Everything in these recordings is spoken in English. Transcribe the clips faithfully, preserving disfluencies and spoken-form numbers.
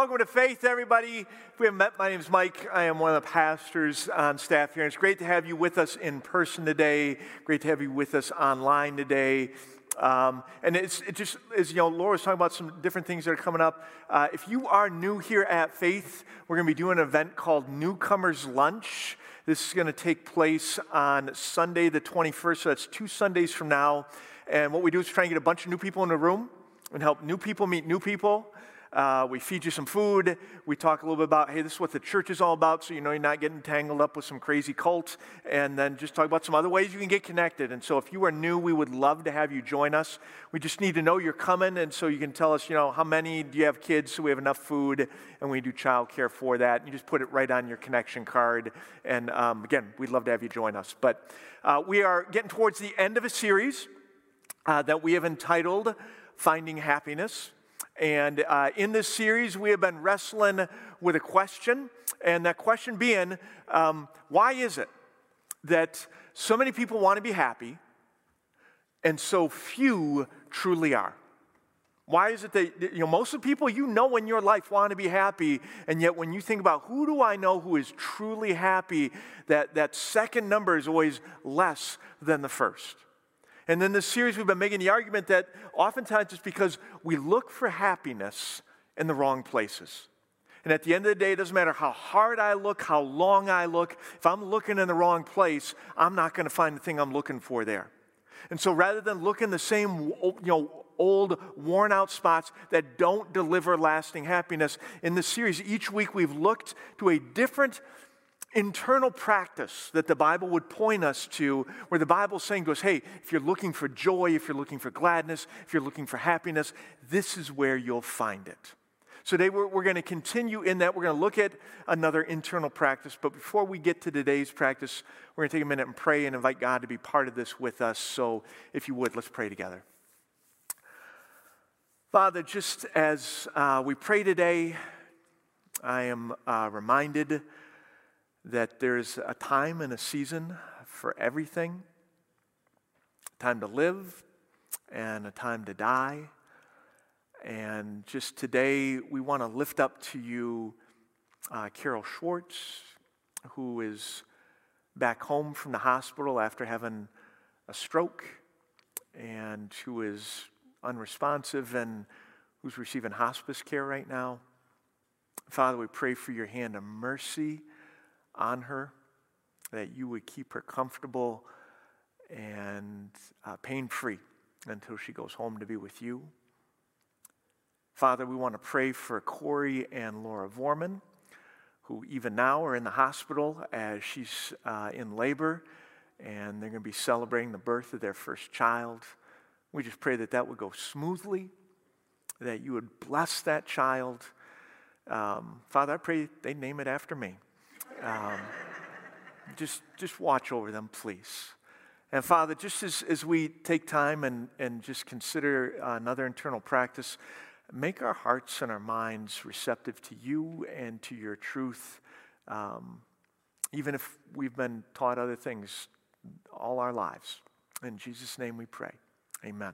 Welcome to Faith, everybody. If we haven't met, my name is Mike. I am one of the pastors on staff here. And it's great to have you with us in person today. Great to have you with us online today. Um, and it's it just, as you know, Laura was talking about some different things that are coming up. Uh, if you are new here at Faith, we're going to be doing an event called Newcomers Lunch. This is going to take place on Sunday the twenty-first, so that's two Sundays from now. And what we do is try and get a bunch of new people in the room and help new people meet new people. Uh, we feed you some food. We talk a little bit about, hey, this is what the church is all about, so you know you're not getting tangled up with some crazy cult. And then just talk about some other ways you can get connected. And so if you are new, we would love to have you join us. We just need to know you're coming, and so you can tell us, you know, how many do you have kids so we have enough food, and we do childcare for that. You just put it right on your connection card. And um, again, we'd love to have you join us. But uh, we are getting towards the end of a series uh, that we have entitled Finding Happiness. And uh, in this series, we have been wrestling with a question, and that question being, um, why is it that so many people want to be happy, and so few truly are? Why is it that, you know, most of the people you know in your life want to be happy, and yet when you think about who do I know who is truly happy, that, that second number is always less than the first. And in this series, we've been making the argument that oftentimes it's because we look for happiness in the wrong places. And at the end of the day, it doesn't matter how hard I look, how long I look. If I'm looking in the wrong place, I'm not going to find the thing I'm looking for there. And so rather than look in the same, you know, old, worn-out spots that don't deliver lasting happiness, in this series, each week we've looked to a different internal practice that the Bible would point us to, where the Bible's saying to us, hey, if you're looking for joy, if you're looking for gladness, if you're looking for happiness, this is where you'll find it. So today we're, we're going to continue in that. We're going to look at another internal practice. But before we get to today's practice, we're going to take a minute and pray and invite God to be part of this with us. So if you would, let's pray together. Father, just as uh, we pray today, I am uh, reminded that there's a time and a season for everything, a time to live and a time to die. And just today, we want to lift up to you uh, Carol Schwartz, who is back home from the hospital after having a stroke, and who is unresponsive and who's receiving hospice care right now. Father, we pray for your hand of mercy on her, that you would keep her comfortable and uh, pain-free until she goes home to be with you. Father, we want to pray for Corey and Laura Vorman, who even now are in the hospital as she's uh, in labor, and they're going to be celebrating the birth of their first child. We just pray that that would go smoothly, that you would bless that child. Um, Father, I pray they name it after me. Um, just just watch over them, please. And Father, just as, as we take time and, and just consider uh, another internal practice, make our hearts and our minds receptive to you and to your truth, um, even if we've been taught other things all our lives. In Jesus' name we pray. Amen.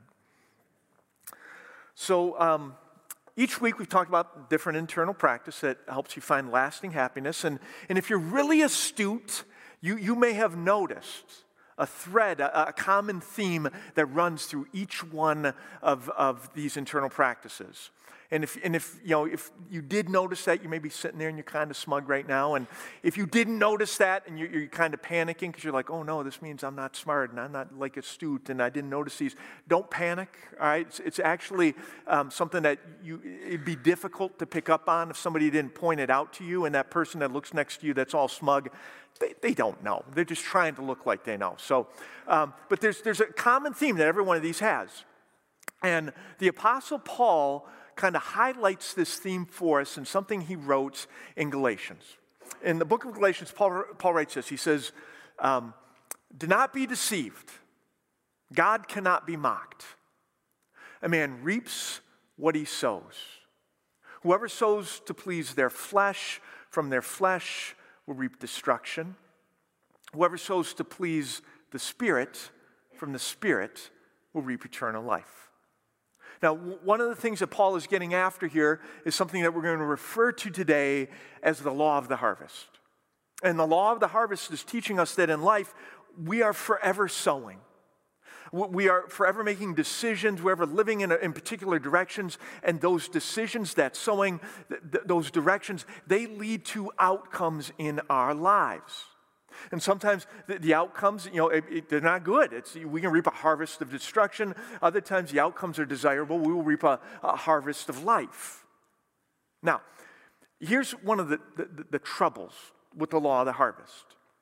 So, um, each week we've talked about different internal practice that helps you find lasting happiness. And, and if you're really astute, you, you may have noticed a thread, a, a common theme that runs through each one of, of these internal practices. And if, and if, you know, if you did notice that, you may be sitting there and you're kind of smug right now. And if you didn't notice that and you're, you're kind of panicking because you're like, oh no, this means I'm not smart and I'm not like astute and I didn't notice these, don't panic, all right? It's, it's actually um, something that you, it'd be difficult to pick up on if somebody didn't point it out to you, and that person that looks next to you that's all smug, They, they don't know. They're just trying to look like they know. So, um, but there's, there's a common theme that every one of these has. And the Apostle Paul kind of highlights this theme for us in something he wrote in Galatians. In the book of Galatians, Paul, Paul writes this. He says, um, do not be deceived. God cannot be mocked. A man reaps what he sows. Whoever sows to please their flesh, from their flesh will reap destruction. Whoever sows to please the Spirit, from the Spirit will reap eternal life. Now, one of the things that Paul is getting after here is something that we're going to refer to today as the law of the harvest. And the law of the harvest is teaching us that in life, we are forever sowing. We are forever making decisions, we're ever living in, a, in particular directions, and those decisions, that sowing, th- th- those directions, they lead to outcomes in our lives. And sometimes the, the outcomes, you know, it, it, they're not good. It's, we can reap a harvest of destruction. Other times the outcomes are desirable. We will reap a, a harvest of life. Now, here's one of the, the, the troubles with the law of the harvest.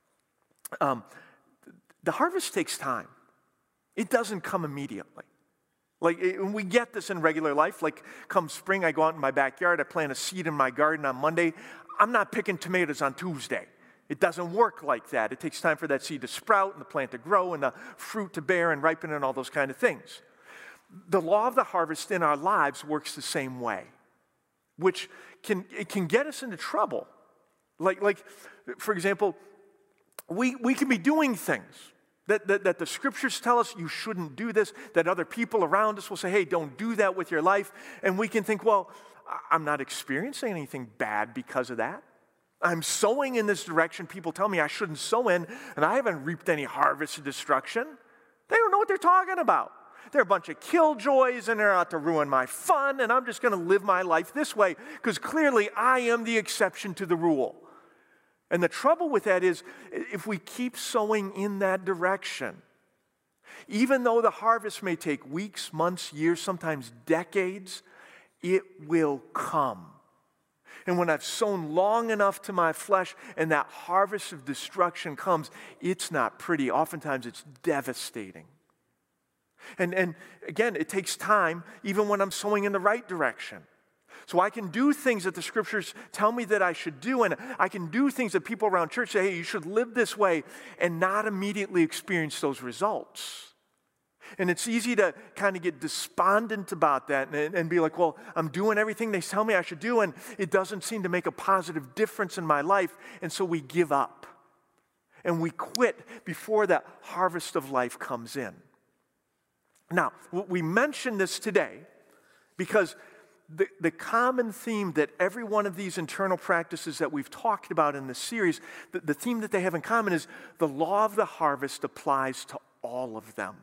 Um, the harvest takes time. It doesn't come immediately. Like, it, we get this in regular life. Like, come spring, I go out in my backyard, I plant a seed in my garden on Monday. I'm not picking tomatoes on Tuesday. It doesn't work like that. It takes time for that seed to sprout and the plant to grow and the fruit to bear and ripen and all those kind of things. The law of the harvest in our lives works the same way, which can it can get us into trouble. Like, like for example, we, we can be doing things that, that, that the scriptures tell us you shouldn't do this, that other people around us will say, hey, don't do that with your life. And we can think, well, I'm not experiencing anything bad because of that. I'm sowing in this direction people tell me I shouldn't sow in, and I haven't reaped any harvest of destruction. They don't know what they're talking about. They're a bunch of killjoys, and they're out to ruin my fun, and I'm just going to live my life this way, because clearly I am the exception to the rule. And the trouble with that is, if we keep sowing in that direction, even though the harvest may take weeks, months, years, sometimes decades, it will come. And when I've sown long enough to my flesh and that harvest of destruction comes, it's not pretty. Oftentimes it's devastating. And, and again, it takes time even when I'm sowing in the right direction. So I can do things that the scriptures tell me that I should do, and I can do things that people around church say, hey, you should live this way, and not immediately experience those results. And it's easy to kind of get despondent about that and, and be like, well, I'm doing everything they tell me I should do, and it doesn't seem to make a positive difference in my life, and so we give up. And we quit before that harvest of life comes in. Now, we mention this today because the, the common theme that every one of these internal practices that we've talked about in this series, the, the theme that they have in common is the law of the harvest applies to all of them.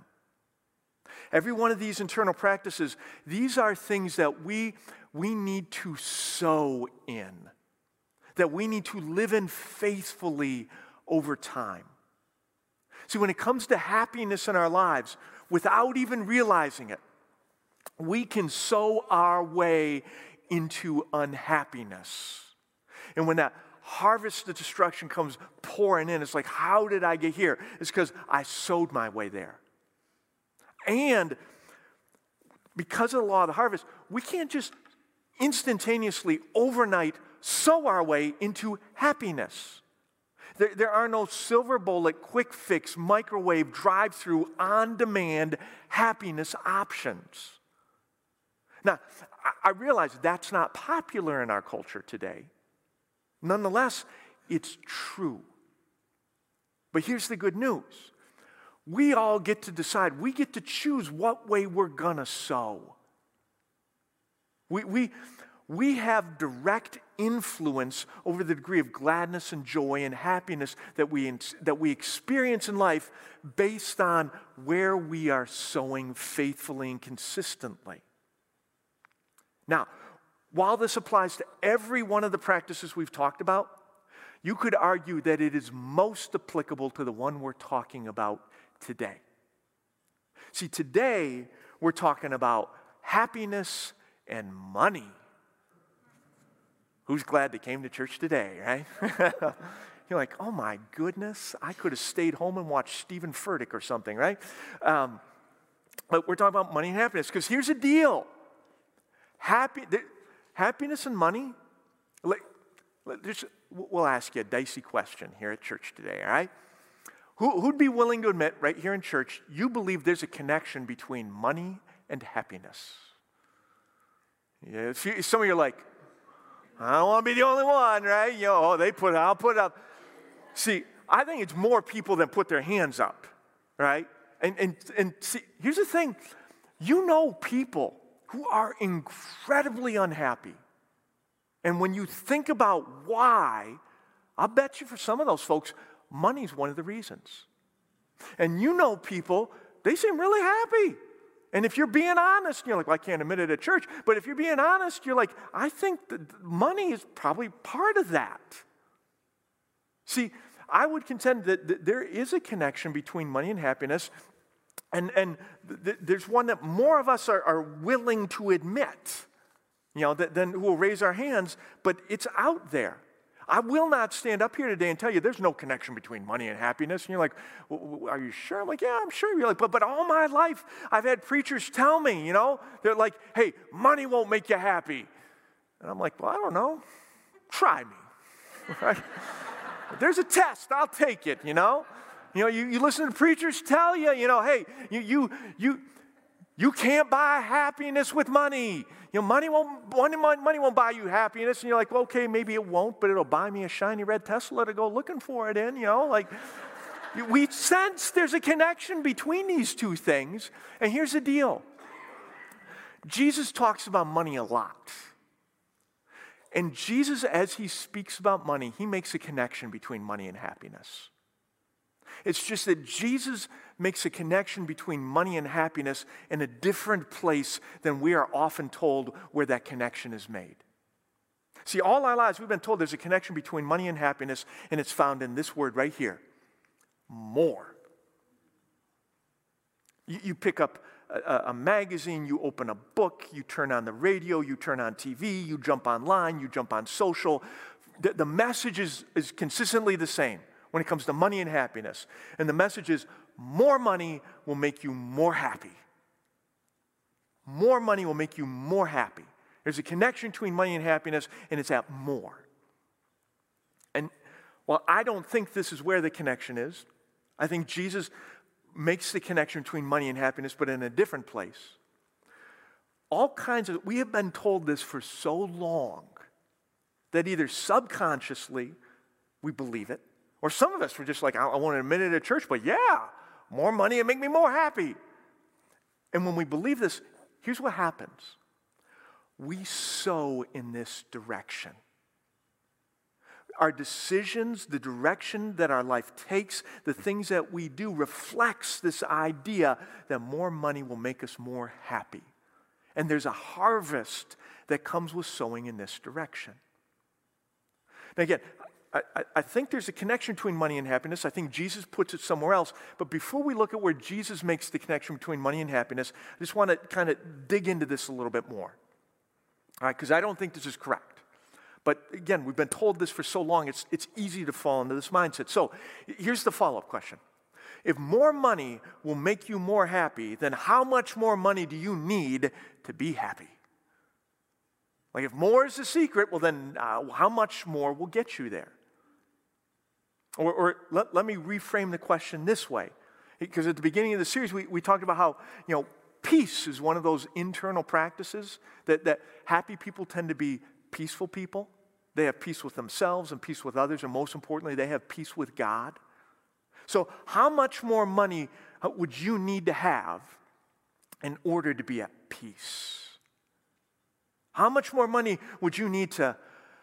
Every one of these internal practices, these are things that we, we need to sow in, that we need to live in faithfully over time. See, when it comes to happiness in our lives, without even realizing it, we can sow our way into unhappiness. And when that harvest of destruction comes pouring in, it's like, how did I get here? It's because I sowed my way there. And because of the law of the harvest, we can't just instantaneously, overnight, sow our way into happiness. There, there are no silver bullet, quick fix, microwave, drive-through, on-demand happiness options. Now, I, I realize that's not popular in our culture today. Nonetheless, it's true. But here's the good news. We all get to decide. We get to choose what way we're going to sow. We, we, we have direct influence over the degree of gladness and joy and happiness that we, that we experience in life based on where we are sowing faithfully and consistently. Now, while this applies to every one of the practices we've talked about, you could argue that it is most applicable to the one we're talking about today. See, today we're talking about happiness and money. Who's glad they came to church today, right? You're like, oh my goodness, I could have stayed home and watched Stephen Furtick or something, right? Um, but we're talking about money and happiness, because here's the deal. Happy, the, happiness and money, like, we'll ask you a dicey question here at church today, all right? Who, who'd be willing to admit right here in church, you believe there's a connection between money and happiness? Yeah, some of you are like, I don't want to be the only one, right? You know, oh, they put it, I'll put it up. See, I think it's more people than put their hands up, right? And, and, and see, here's the thing. You know people who are incredibly unhappy. And when you think about why, I'll bet you for some of those folks, money's one of the reasons. And you know people, they seem really happy. And if you're being honest, you're like, well, I can't admit it at church, but if you're being honest, you're like, I think that money is probably part of that. See, I would contend that, that there is a connection between money and happiness, and, and th- there's one that more of us are, are willing to admit, you know, that, than who will raise our hands, but it's out there. I will not stand up here today and tell you there's no connection between money and happiness. And you're like, well, are you sure? I'm like, yeah, I'm sure. You're like, but, but all my life I've had preachers tell me, you know, they're like, hey, money won't make you happy. And I'm like, well, I don't know. Try me. Right? There's a test. I'll take it, you know. You know, you, you listen to preachers tell you, you know, hey, you you you you can't buy happiness with money. You know, money won't money, money won't buy you happiness. And you're like, well, okay, maybe it won't, but it'll buy me a shiny red Tesla to go looking for it in, you know, like we sense there's a connection between these two things. And here's the deal. Jesus talks about money a lot. And Jesus, as he speaks about money, he makes a connection between money and happiness. It's just that Jesus makes a connection between money and happiness in a different place than we are often told where that connection is made. See, all our lives we've been told there's a connection between money and happiness, and it's found in this word right here, more. You, you pick up a, a magazine, you open a book, you turn on the radio, you turn on T V, you jump online, you jump on social. The, the message is, is consistently the same when it comes to money and happiness. And the message is, more money will make you more happy. More money will make you more happy. There's a connection between money and happiness, and it's at more. And while I don't think this is where the connection is, I think Jesus makes the connection between money and happiness, but in a different place. All kinds of, we have been told this for so long that either subconsciously we believe it, or some of us were just like, I, I want to admit it at church, but yeah, more money will make me more happy. And when we believe this, here's what happens. We sow in this direction. Our decisions, the direction that our life takes, the things that we do reflects this idea that more money will make us more happy. And there's a harvest that comes with sowing in this direction. Now again, I, I think there's a connection between money and happiness. I think Jesus puts it somewhere else. But before we look at where Jesus makes the connection between money and happiness, I just want to kind of dig into this a little bit more. All right, because I don't think this is correct. But again, we've been told this for so long, it's, it's easy to fall into this mindset. So here's the follow-up question. If more money will make you more happy, then how much more money do you need to be happy? Like if more is the secret, well then uh, how much more will get you there? Or, or let, let me reframe the question this way. Because at the beginning of the series, we, we talked about how, you know, peace is one of those internal practices that, that happy people tend to be peaceful people. They have peace with themselves and peace with others, and most importantly, they have peace with God. So how much more money would you need to have in order to be at peace? How much more money would you need to,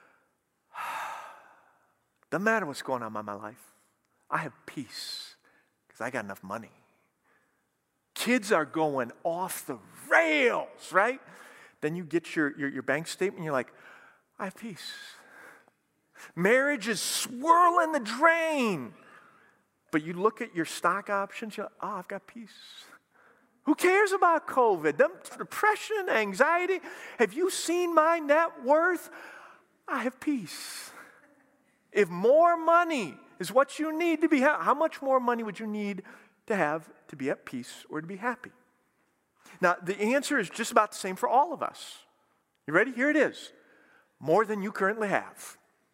doesn't matter what's going on in my life, I have peace because I got enough money. Kids are going off the rails, right? Then you get your, your, your bank statement and you're like, I have peace. Marriage is swirling the drain. But you look at your stock options, you're like, oh, I've got peace. Who cares about COVID? Them depression, anxiety. Have you seen my net worth? I have peace. If more money is what you need to be happy, how much more money would you need to have to be at peace or to be happy? Now, the answer is just about the same for all of us. You ready? Here it is. More than you currently have.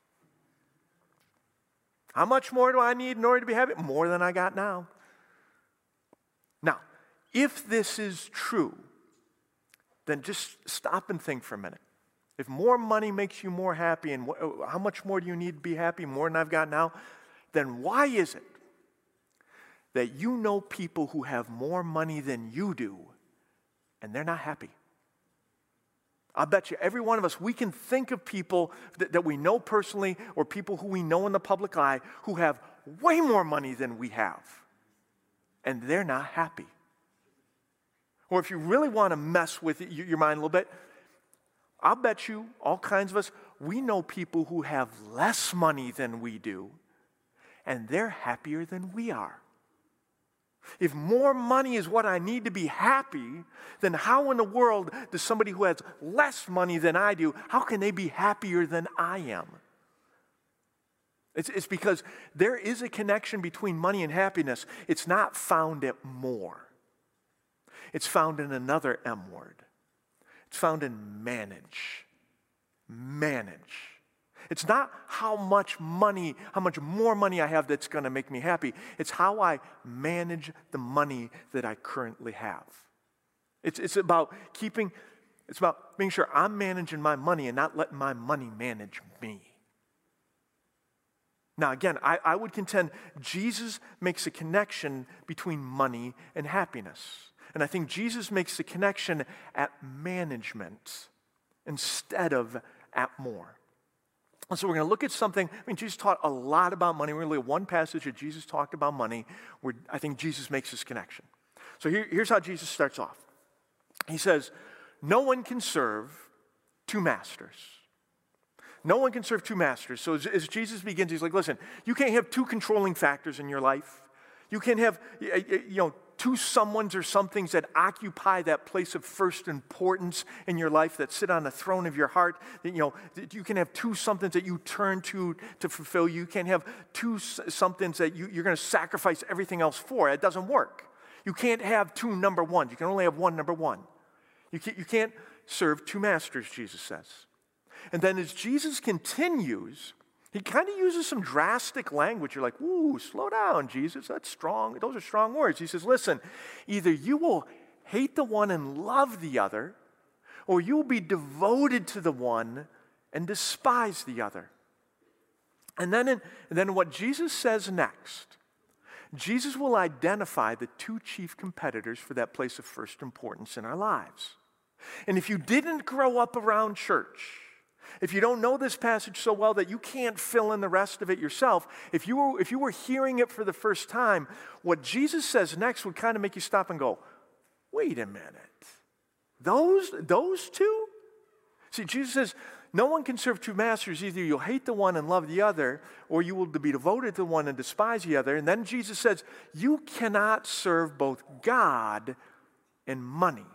How much more do I need in order to be happy? More than I got now. Now, if this is true, then just stop and think for a minute. If more money makes you more happy, and wh- how much more do you need to be happy, more than I've got now, then why is it that you know people who have more money than you do, and they're not happy? I bet you every one of us, we can think of people that, that we know personally or people who we know in the public eye who have way more money than we have, and they're not happy. Or if you really want to mess with it, your mind a little bit, I'll bet you, all kinds of us, we know people who have less money than we do, and they're happier than we are. If more money is what I need to be happy, then how in the world does somebody who has less money than I do, how can they be happier than I am? It's, it's because there is a connection between money and happiness. It's not found at more. It's found in another M word. It's found in manage. Manage. It's not how much money, how much more money I have that's going to make me happy. It's how I manage the money that I currently have. It's, it's about keeping, it's about making sure I'm managing my money and not letting my money manage me. Now, again, I, I would contend Jesus makes a connection between money and happiness. And I think Jesus makes the connection at management instead of at more. And so we're going to look at something, I mean, Jesus taught a lot about money. We're going to look at one passage that Jesus talked about money where I think Jesus makes this connection. So here, here's how Jesus starts off. He says, no one can serve two masters. No one can serve two masters. So as, as Jesus begins, he's like, listen, you can't have two controlling factors in your life. You can't have, you know, two someones or somethings that occupy that place of first importance in your life, that sit on the throne of your heart. You know, you can have two somethings that you turn to to fulfill. You can't have two somethings that you, you're going to sacrifice everything else for. It doesn't work. You can't have two number ones. You can only have one number one. You can't, you can't serve two masters, Jesus says. And then as Jesus continues, he kind of uses some drastic language. You're like, ooh, slow down, Jesus. That's strong. Those are strong words. He says, listen, either you will hate the one and love the other, or you will be devoted to the one and despise the other. And then, in, and then what Jesus says next, Jesus will identify the two chief competitors for that place of first importance in our lives. And if you didn't grow up around church, if you don't know this passage so well that you can't fill in the rest of it yourself, if you were, if you were hearing it for the first time, what Jesus says next would kind of make you stop and go, wait a minute. Those, those two? See, Jesus says, no one can serve two masters. Either you'll hate the one and love the other, or you will be devoted to the one and despise the other. And then Jesus says, you cannot serve both God and money.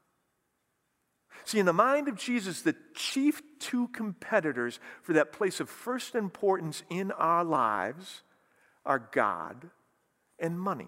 See, in the mind of Jesus, the chief two competitors for that place of first importance in our lives are God and money.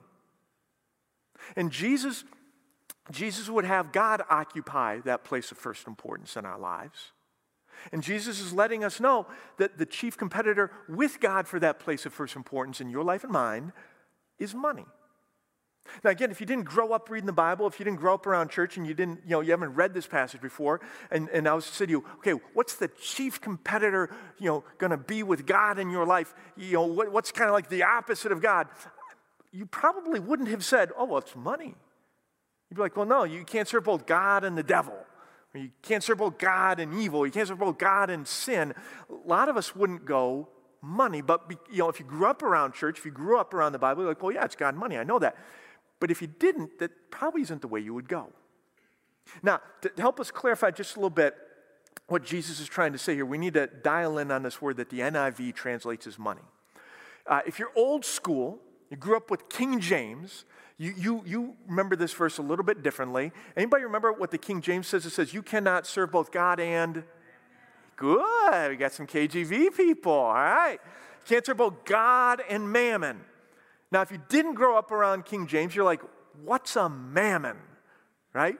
And Jesus, Jesus would have God occupy that place of first importance in our lives. And Jesus is letting us know that the chief competitor with God for that place of first importance in your life and mine is money. Now, again, if you didn't grow up reading the Bible, if you didn't grow up around church and you didn't, you know, you haven't read this passage before, and, and I was to say to you, okay, what's the chief competitor, you know, going to be with God in your life? You know, what, what's kind of like the opposite of God? You probably wouldn't have said, oh, well, it's money. You'd be like, well, no, you can't serve both God and the devil. Or you can't serve both God and evil. You can't serve both God and sin. A lot of us wouldn't go money, but, you know, if you grew up around church, if you grew up around the Bible, you're like, well, yeah, it's God and money. I know that. But if you didn't, that probably isn't the way you would go. Now, to help us clarify just a little bit what Jesus is trying to say here, we need to dial in on this word that the N I V translates as money. Uh, if you're old school, you grew up with King James, you, you, you remember this verse a little bit differently. Anybody remember what the King James says? It says, you cannot serve both God and... Good, we got some K J V people, all right. You can't serve both God and mammon. Now, if you didn't grow up around King James, you're like, what's a mammon, right?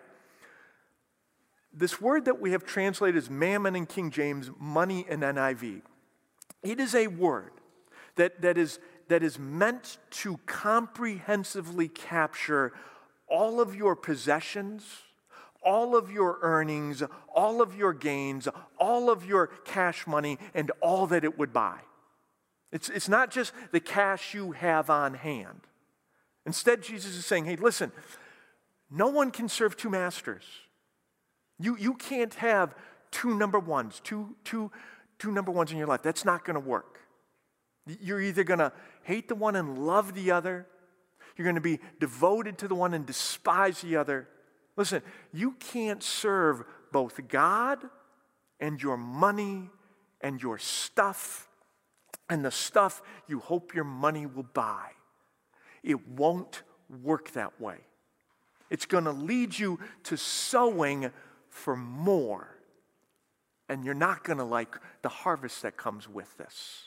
This word that we have translated as mammon in King James, money in N I V, it is a word that, that, is, that is meant to comprehensively capture all of your possessions, all of your earnings, all of your gains, all of your cash money, and all that it would buy. It's, it's not just the cash you have on hand. Instead, Jesus is saying, hey, listen, no one can serve two masters. You, you can't have two number ones, two, two, two number ones in your life. That's not going to work. You're either going to hate the one and love the other. You're going to be devoted to the one and despise the other. Listen, you can't serve both God and your money and your stuff and the stuff you hope your money will buy. It won't work that way. It's going to lead you to sowing for more. And you're not going to like the harvest that comes with this.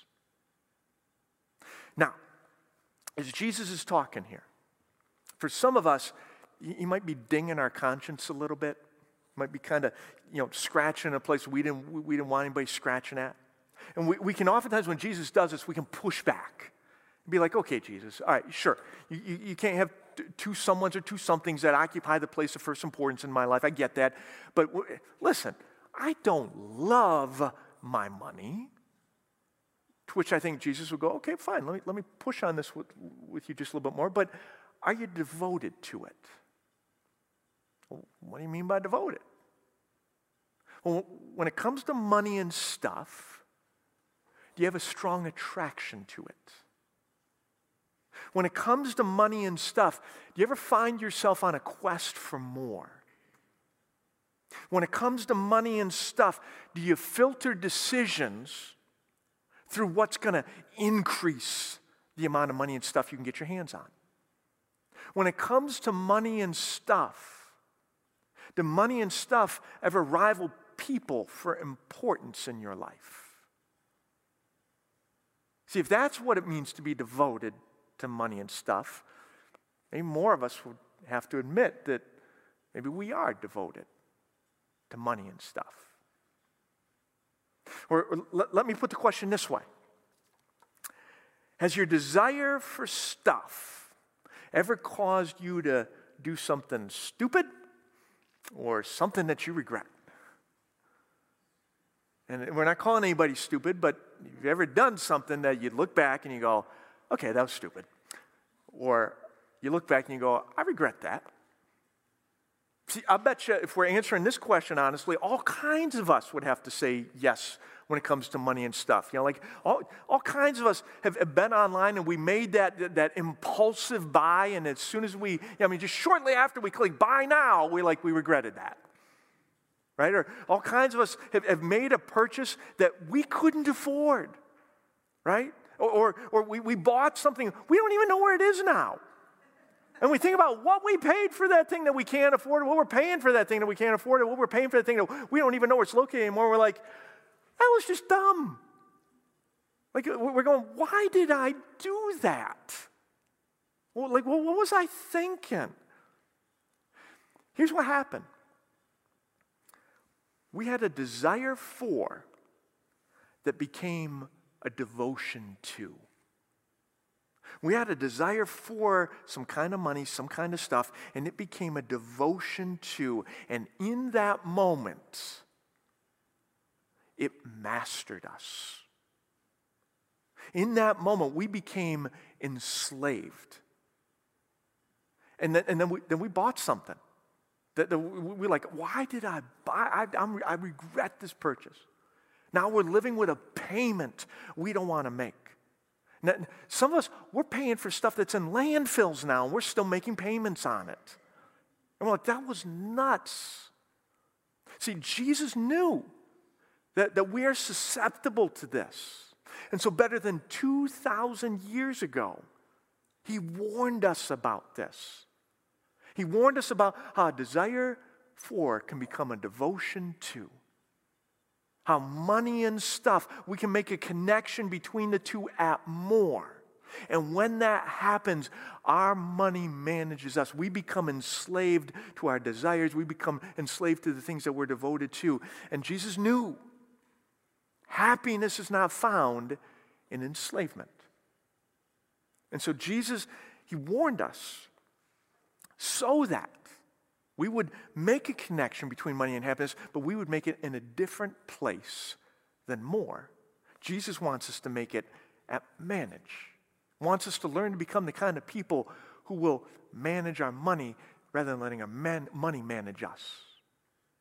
Now, as Jesus is talking here, for some of us, you might be dinging our conscience a little bit. Might be kind of, you know, scratching a place we didn't we didn't want anybody scratching at. And we, we can oftentimes, when Jesus does this, we can push back. And be like, okay, Jesus, all right, sure. You, you, you can't have two someones or two somethings that occupy the place of first importance in my life. I get that. But w- listen, I don't love my money. To which I think Jesus would go, okay, fine, let me, let me push on this with, with you just a little bit more, but are you devoted to it? Well, what do you mean by devoted? Well, when it comes to money and stuff, do you have a strong attraction to it? When it comes to money and stuff, do you ever find yourself on a quest for more? When it comes to money and stuff, do you filter decisions through what's going to increase the amount of money and stuff you can get your hands on? When it comes to money and stuff, do money and stuff ever rival people for importance in your life? See, if that's what it means to be devoted to money and stuff, maybe more of us would have to admit that maybe we are devoted to money and stuff. Or, or let, let me put the question this way. Has your desire for stuff ever caused you to do something stupid or something that you regret? And we're not calling anybody stupid, but if you've ever done something that you look back and you go, okay, that was stupid. Or you look back and you go, I regret that. See, I bet you if we're answering this question honestly, all kinds of us would have to say yes when it comes to money and stuff. You know, like all, all kinds of us have, have been online and we made that, that impulsive buy, and as soon as we, you know, I mean, just shortly after we click buy now, we like we regretted that. Right? Or all kinds of us have, have made a purchase that we couldn't afford. Right? Or, or, or we, we bought something, we don't even know where it is now. And we think about what we paid for that thing that we can't afford, what we're paying for that thing that we can't afford, or what we're paying for that thing that we don't even know where it's located anymore. We're like, that was just dumb. Like, we're going, why did I do that? Well, like, well, what was I thinking? Here's what happened. We had a desire for that became a devotion to. We had a desire for some kind of money, some kind of stuff, and it became a devotion to. And in that moment, it mastered us. In that moment, we became enslaved. And then, and then, we, then we bought something. That, that we, we're like, why did I buy? I, I'm, I regret this purchase. Now we're living with a payment we don't want to make. Now, some of us, we're paying for stuff that's in landfills now, and we're still making payments on it. And we're like, that was nuts. See, Jesus knew that, that we are susceptible to this. And so better than two thousand years ago, he warned us about this. He warned us about how a desire for can become a devotion to. How money and stuff, we can make a connection between the two at more. And when that happens, our money manages us. We become enslaved to our desires. We become enslaved to the things that we're devoted to. And Jesus knew happiness is not found in enslavement. And so Jesus, he warned us so that we would make a connection between money and happiness, but we would make it in a different place than more. Jesus wants us to make it at manage. Wants us to learn to become the kind of people who will manage our money rather than letting our man, money manage us.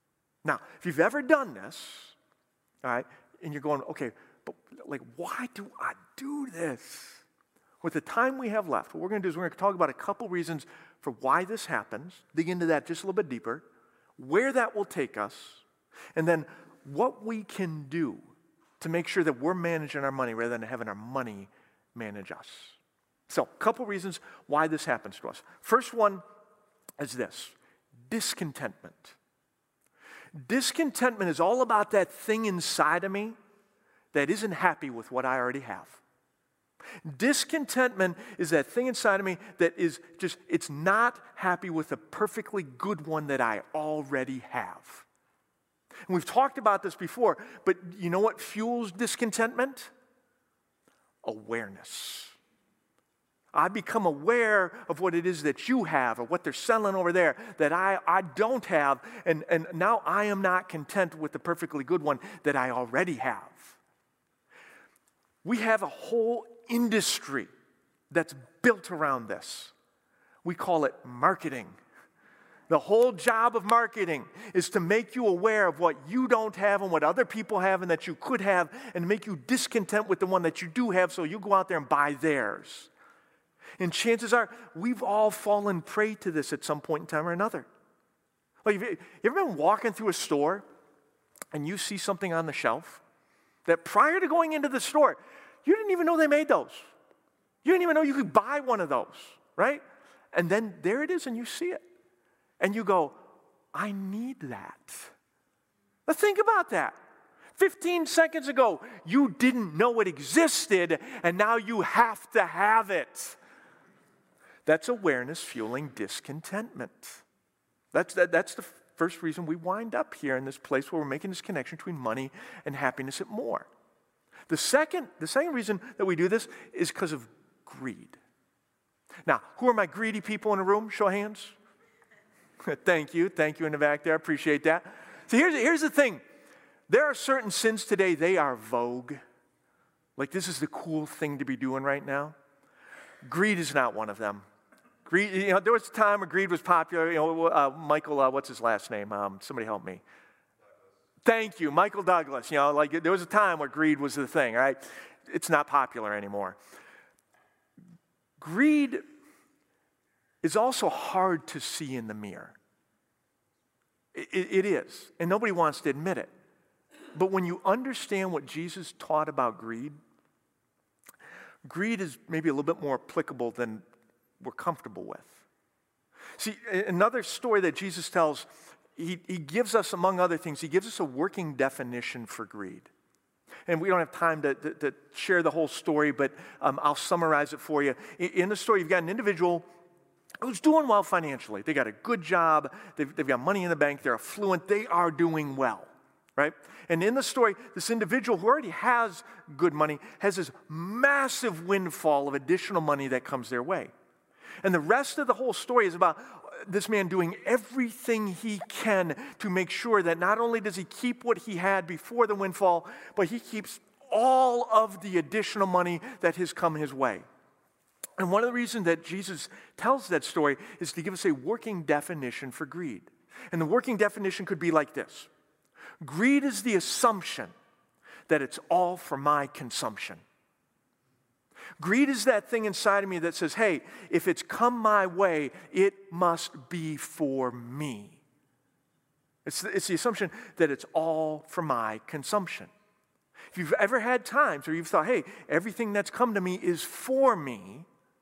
Now, if you've ever done this, all right, and you're going, okay, but like, why do I do this? With the time we have left, what we're going to do is we're going to talk about a couple reasons for why this happens, dig into that just a little bit deeper, where that will take us, and then what we can do to make sure that we're managing our money rather than having our money manage us. So, a couple reasons why this happens to us. First one is this: discontentment. Discontentment is all about that thing inside of me that isn't happy with what I already have. Discontentment is that thing inside of me that is just, it's not happy with the perfectly good one that I already have. And we've talked about this before, but you know what fuels discontentment? Awareness. I become aware of what it is that you have or what they're selling over there that I, I don't have, and, and now I am not content with the perfectly good one that I already have. We have a whole industry that's built around this. We call it marketing. The whole job of marketing is to make you aware of what you don't have and what other people have and that you could have, and make you discontent with the one that you do have, so you go out there and buy theirs. And chances are, we've all fallen prey to this at some point in time or another. Like, have you, you ever been walking through a store and you see something on the shelf that prior to going into the store, you didn't even know they made those. You didn't even know you could buy one of those, right? And then there it is and you see it. And you go, I need that. Now think about that. fifteen seconds ago, you didn't know it existed, and now you have to have it. That's awareness fueling discontentment. That's, that, that's the first reason we wind up here in this place where we're making this connection between money and happiness at more. The second, the second reason that we do this is because of greed. Now, who are my greedy people in the room? Show of hands. Thank you. Thank you in the back there. I appreciate that. So here's, here's the thing. There are certain sins today, they are vogue. Like, this is the cool thing to be doing right now. Greed is not one of them. Greed, you know, there was a time where greed was popular. You know, uh, Michael, uh, what's his last name? Um, somebody help me. Thank you, Michael Douglas. You know, like, there was a time where greed was the thing, right? It's not popular anymore. Greed is also hard to see in the mirror. It, it, it is, and nobody wants to admit it. But when you understand what Jesus taught about greed, greed is maybe a little bit more applicable than we're comfortable with. See, another story that Jesus tells, he, he gives us, among other things, he gives us a working definition for greed. And we don't have time to, to, to share the whole story, but um, I'll summarize it for you. In, in the story, you've got an individual who's doing well financially. They got a good job. They've, they've got money in the bank. They're affluent. They are doing well, right? And in the story, this individual who already has good money has this massive windfall of additional money that comes their way. And the rest of the whole story is about this man doing everything he can to make sure that not only does he keep what he had before the windfall, but he keeps all of the additional money that has come his way. And one of the reasons that Jesus tells that story is to give us a working definition for greed. And the working definition could be like this. Greed is the assumption that it's all for my consumption. Greed is that thing inside of me that says, hey, if it's come my way, it must be for me. It's, it's the assumption that it's all for my consumption. If you've ever had times where you've thought, hey, everything that's come to me is for me,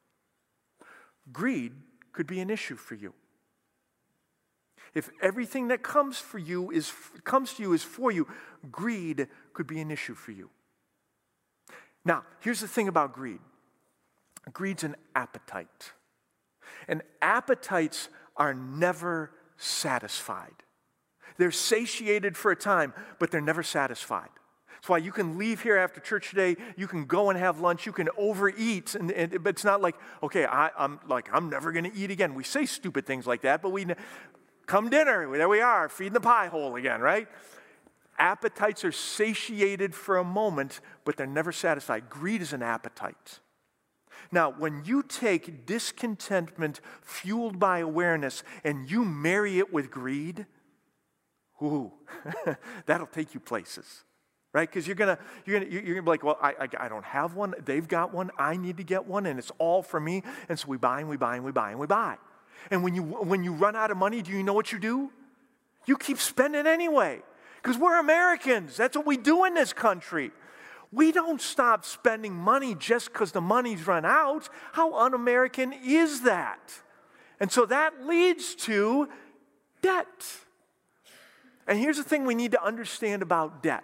greed could be an issue for you. If everything that comes for you is comes to you is for you, greed could be an issue for you. Now, here's the thing about greed. Greed's an appetite. And appetites are never satisfied. They're satiated for a time, but they're never satisfied. That's why you can leave here after church today, you can go and have lunch, you can overeat, and, and but it's not like, okay, I, I'm like, I'm never going to eat again. We say stupid things like that, but we come dinner, there we are, feeding the pie hole again, right? Appetites are satiated for a moment, but they're never satisfied. Greed is an appetite. Now, when you take discontentment fueled by awareness and you marry it with greed, ooh, that'll take you places. Right? Because you're gonna you're gonna you're gonna be like, well, I, I I don't have one. They've got one. I need to get one, and it's all for me. And so we buy and we buy and we buy and we buy. And when you when you run out of money, do you know what you do? You keep spending anyway. Because we're Americans. That's what we do in this country. We don't stop spending money just because the money's run out. How un-American is that? And so that leads to debt. And here's the thing we need to understand about debt.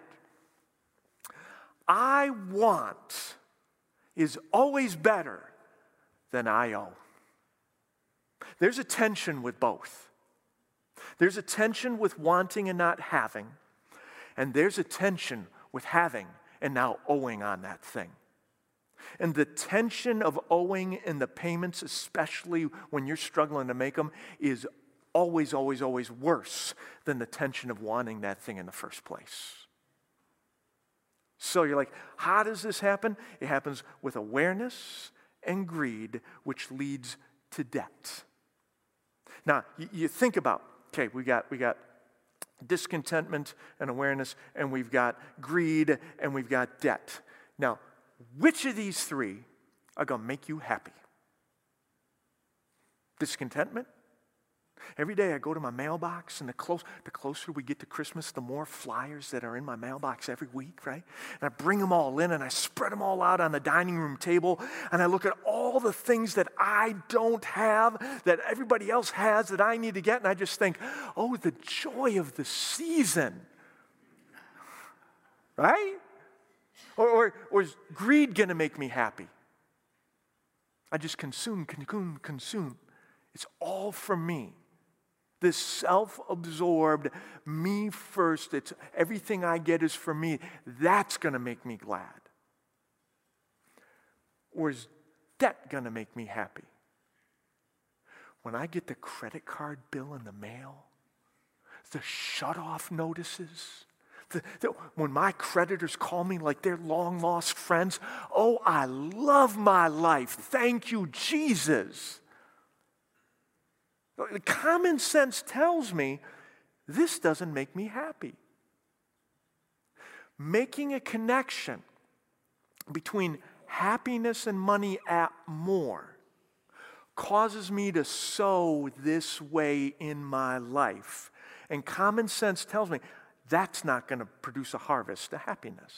I want is always better than I owe. There's a tension with both. There's a tension with wanting and not having, and there's a tension with having and now owing on that thing. And the tension of owing and the payments, especially when you're struggling to make them, is always, always, always worse than the tension of wanting that thing in the first place. So you're like, how does this happen? It happens with awareness and greed, which leads to debt. Now, you, you think about, okay, we got we got discontentment and awareness, and we've got greed, and we've got debt. Now, which of these three are going to make you happy? Discontentment? Every day I go to my mailbox, and the, close, the closer we get to Christmas, the more flyers that are in my mailbox every week, right? And I bring them all in, and I spread them all out on the dining room table, and I look at all the things that I don't have, that everybody else has, that I need to get, and I just think, oh, the joy of the season, right? Or, or, or is greed going to make me happy? I just consume, consume, consume. It's all for me. This self-absorbed, me first, it's everything I get is for me. That's going to make me glad. Or is debt going to make me happy? When I get the credit card bill in the mail, the shut-off notices, the, the, when my creditors call me like they're long-lost friends, oh, I love my life. Thank you, Jesus. Common sense tells me this doesn't make me happy. Making a connection between happiness and money at more causes me to sow this way in my life. And common sense tells me that's not going to produce a harvest of happiness.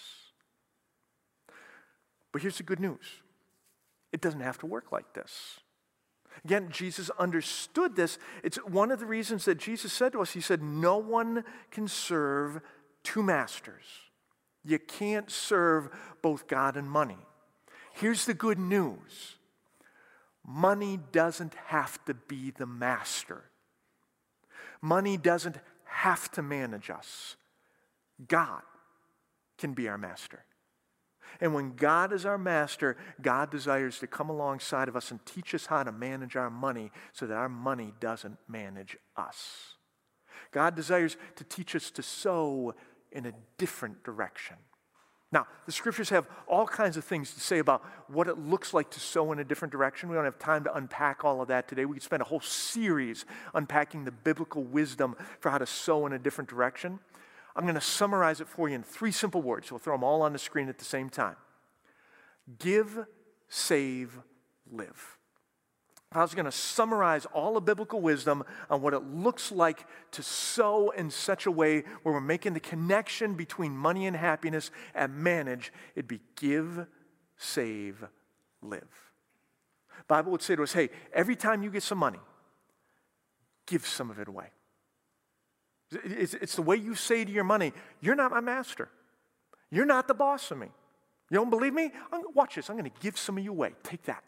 But here's the good news. It doesn't have to work like this. Again, Jesus understood this. It's one of the reasons that Jesus said to us, he said, no one can serve two masters. You can't serve both God and money. Here's the good news. Money doesn't have to be the master. Money doesn't have to manage us. God can be our master. And when God is our master, God desires to come alongside of us and teach us how to manage our money so that our money doesn't manage us. God desires to teach us to sow in a different direction. Now, the scriptures have all kinds of things to say about what it looks like to sow in a different direction. We don't have time to unpack all of that today. We could spend a whole series unpacking the biblical wisdom for how to sow in a different direction. I'm going to summarize it for you in three simple words. We'll throw them all on the screen at the same time. Give, save, live. I was going to summarize all the biblical wisdom on what it looks like to sow in such a way where we're making the connection between money and happiness and manage. It'd be give, save, live. The Bible would say to us, hey, every time you get some money, give some of it away. It's, it's the way you say to your money, you're not my master. You're not the boss of me. You don't believe me? I'm, watch this. I'm going to give some of you away. Take that.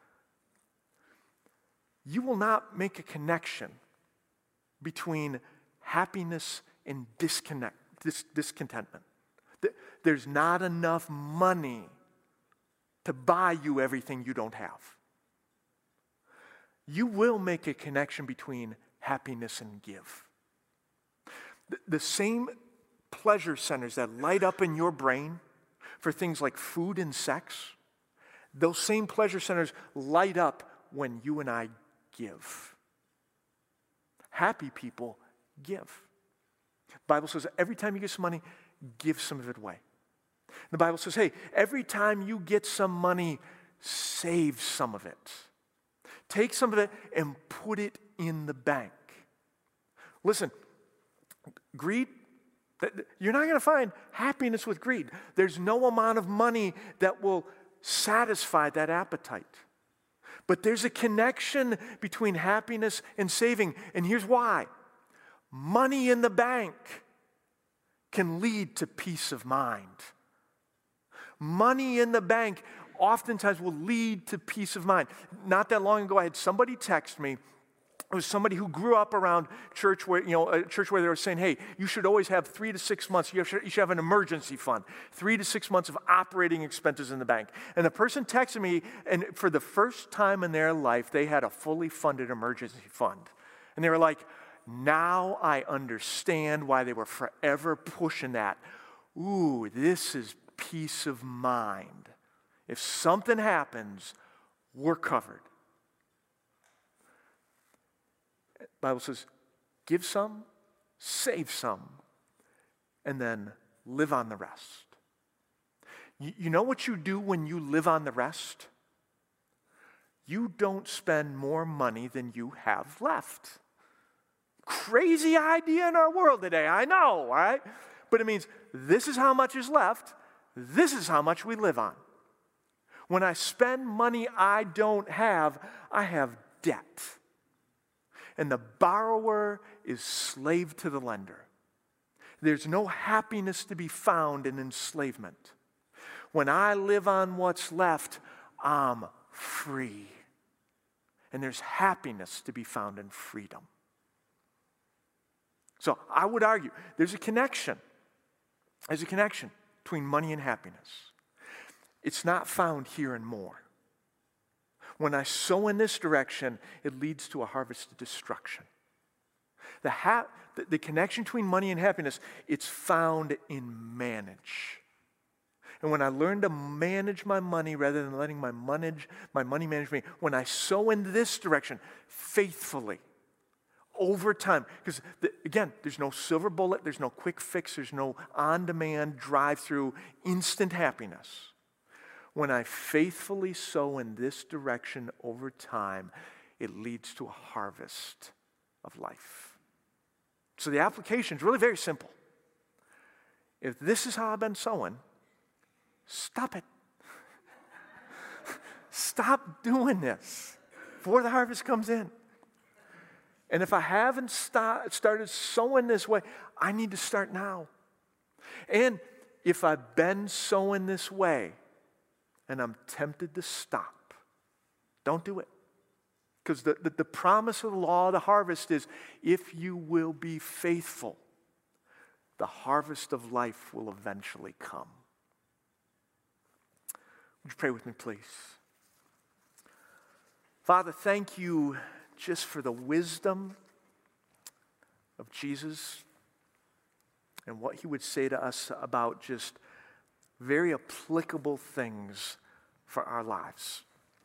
You will not make a connection between happiness and disconnect, dis, discontentment. There's not enough money to buy you everything you don't have. You will make a connection between happiness and give. The same pleasure centers that light up in your brain for things like food and sex, those same pleasure centers light up when you and I give. Happy people give. The Bible says every time you get some money, give some of it away. The Bible says, hey, every time you get some money, save some of it. Take some of it and put it in the bank. Listen, greed, you're not going to find happiness with greed. There's no amount of money that will satisfy that appetite. But there's a connection between happiness and saving, and here's why. Money in the bank can lead to peace of mind. Money in the bank oftentimes will lead to peace of mind. Not that long ago, I had somebody text me. It was somebody who grew up around church where, you know, a church where they were saying, hey, you should always have three to six months, you, have, you should have an emergency fund, three to six months of operating expenses in the bank. And the person texted me, and for the first time in their life, they had a fully funded emergency fund. And they were like, now I understand why they were forever pushing that. Ooh, this is peace of mind. If something happens, we're covered. The Bible says, give some, save some, and then live on the rest. You, you know what you do when you live on the rest? You don't spend more money than you have left. Crazy idea in our world today, I know, right? But it means this is how much is left, this is how much we live on. When I spend money I don't have, I have debt. And the borrower is slave to the lender. There's no happiness to be found in enslavement. When I live on what's left, I'm free. And there's happiness to be found in freedom. So I would argue there's a connection. There's a connection between money and happiness. It's not found here and more. When I sow in this direction, it leads to a harvest of destruction. The, ha- the, the connection between money and happiness, it's found in manage. And when I learn to manage my money rather than letting my money, my money manage me, when I sow in this direction faithfully, over time, because the, again, there's no silver bullet, there's no quick fix, there's no on-demand, drive-through, instant happiness. When I faithfully sow in this direction over time, it leads to a harvest of life. So the application is really very simple. If this is how I've been sowing, stop it. Stop doing this before the harvest comes in. And if I haven't st- started sowing this way, I need to start now. And if I've been sowing this way and I'm tempted to stop, don't do it. Because the, the, the promise of the law of the harvest is if you will be faithful, the harvest of life will eventually come. Would you pray with me, please? Father, thank you just for the wisdom of Jesus and what he would say to us about just very applicable things for our lives.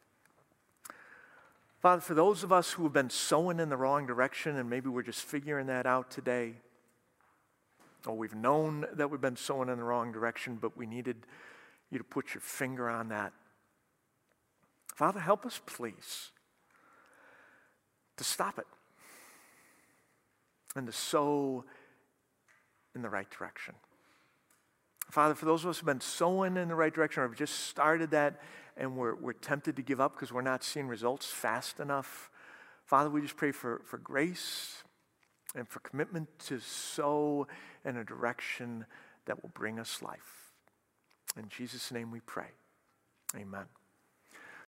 Father, for those of us who have been sowing in the wrong direction and maybe we're just figuring that out today, or we've known that we've been sowing in the wrong direction, but we needed you to put your finger on that. Father, help us, please, to stop it and to sow in the right direction. Father, for those of us who have been sowing in the right direction or have just started that and we're, we're tempted to give up because we're not seeing results fast enough, Father, we just pray for, for grace and for commitment to sow in a direction that will bring us life. In Jesus' name we pray. Amen.